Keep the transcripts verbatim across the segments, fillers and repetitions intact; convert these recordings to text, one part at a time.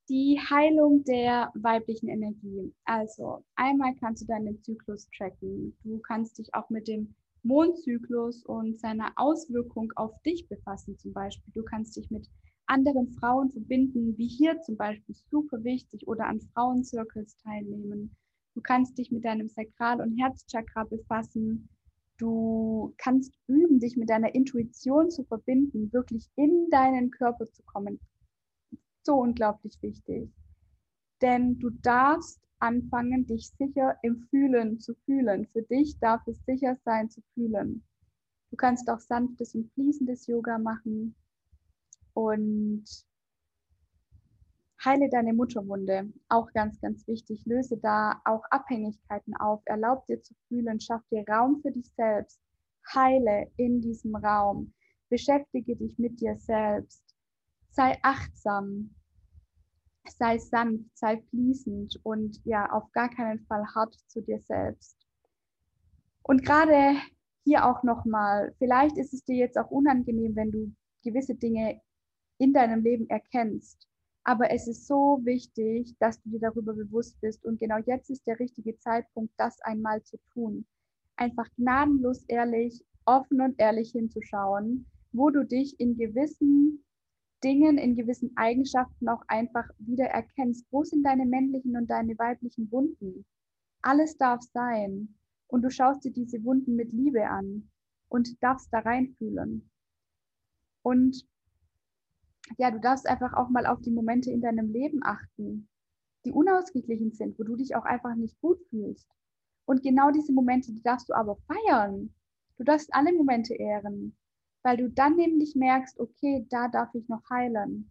Die Heilung der weiblichen Energie. Also einmal kannst du deinen Zyklus tracken. Du kannst dich auch mit dem Mondzyklus und seiner Auswirkung auf dich befassen zum Beispiel. Du kannst dich mit anderen Frauen verbinden, wie hier zum Beispiel, super wichtig, oder an Frauenzirkels teilnehmen. Du kannst dich mit deinem Sakral- und Herzchakra befassen. Du kannst üben, dich mit deiner Intuition zu verbinden, wirklich in deinen Körper zu kommen. So unglaublich wichtig. Denn du darfst anfangen, dich sicher im Fühlen zu fühlen. Für dich darf es sicher sein zu fühlen. Du kannst auch sanftes und fließendes Yoga machen und heile deine Mutterwunde. Auch ganz, ganz wichtig. Löse da auch Abhängigkeiten auf. Erlaub dir zu fühlen. Schaff dir Raum für dich selbst. Heile in diesem Raum. Beschäftige dich mit dir selbst. Sei achtsam. Sei sanft, sei fließend und ja, auf gar keinen Fall hart zu dir selbst. Und gerade hier auch nochmal, vielleicht ist es dir jetzt auch unangenehm, wenn du gewisse Dinge in deinem Leben erkennst. Aber es ist so wichtig, dass du dir darüber bewusst bist. Und genau jetzt ist der richtige Zeitpunkt, das einmal zu tun. Einfach gnadenlos ehrlich, offen und ehrlich hinzuschauen, wo du dich in gewissen Dingen, in gewissen Eigenschaften auch einfach wieder erkennst. Wo sind deine männlichen und deine weiblichen Wunden? Alles darf sein. Und du schaust dir diese Wunden mit Liebe an und darfst da reinfühlen. Und ja, du darfst einfach auch mal auf die Momente in deinem Leben achten, die unausgeglichen sind, wo du dich auch einfach nicht gut fühlst. Und genau diese Momente, die darfst du aber feiern. Du darfst alle Momente ehren, weil du dann nämlich merkst, okay, da darf ich noch heilen.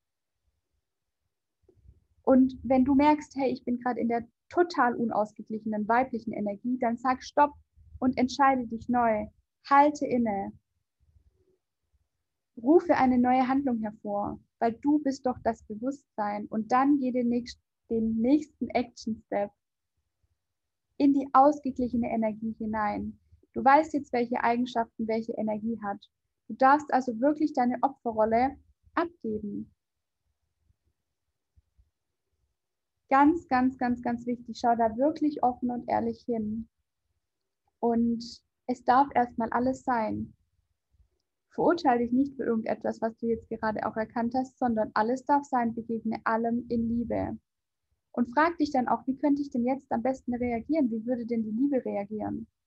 Und wenn du merkst, hey, ich bin gerade in der total unausgeglichenen weiblichen Energie, dann sag Stopp und entscheide dich neu. Halte inne. Rufe eine neue Handlung hervor, weil du bist doch das Bewusstsein. Und dann geh den, nächst, den nächsten Action Step in die ausgeglichene Energie hinein. Du weißt jetzt, welche Eigenschaften welche Energie hat. Du darfst also wirklich deine Opferrolle abgeben. Ganz, ganz, ganz, ganz wichtig. Schau da wirklich offen und ehrlich hin. Und es darf erstmal alles sein. Verurteile dich nicht für irgendetwas, was du jetzt gerade auch erkannt hast, sondern alles darf sein. Begegne allem in Liebe. Und frag dich dann auch, wie könnte ich denn jetzt am besten reagieren? Wie würde denn die Liebe reagieren?